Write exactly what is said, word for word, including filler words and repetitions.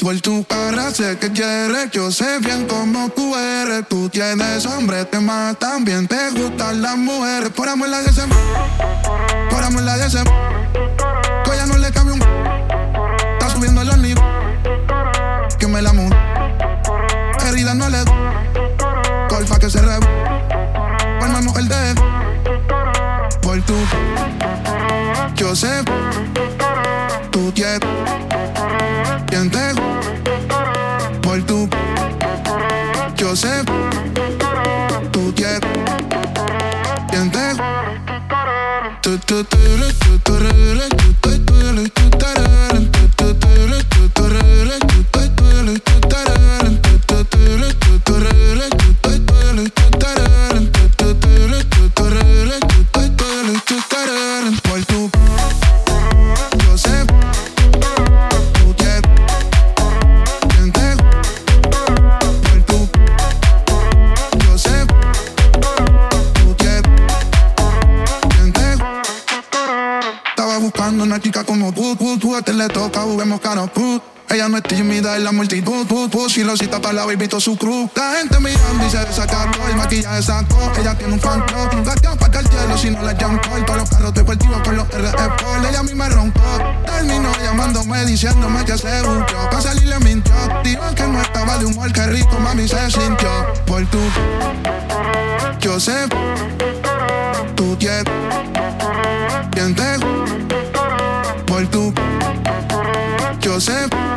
Por tu cara sé que quieres, yo sé bien cómo tú eres. Tú tienes hambre, te matan bien, te gustan las mujeres. Por amor la diésem, por amor la diésem. Que ya no le cambio un. Está subiendo los niveles. Que me la mu. Herida no le. Golfa que se re. Por más mujer de. Por tu. Yo sé. Tú tienes. ¿Quién te? Por tu. Yo sé. Tú tienes. ¿Quién te? Tu tu tu tu tu tu tu tu tu una chica como tú, tú, tú, a este le toca, juguemos cara, tú. Ella no es tímida en la multitud, tú, tú, si lo cita para la baby, todo su crew. La gente mirando y se desacaró, el maquillaje sacó, ella tiene un fan club. Gatean para el cielo si no la llaman por todos los carros deportivos con los R F. Ella a mí me roncó, terminó llamándome diciéndome que se buchó. Pa' salir le mintió, dijo que no estaba de humor, que rico mami se sintió. Por tu, yo sé, tú tienes, ¿quién te? Por tu, yo sé.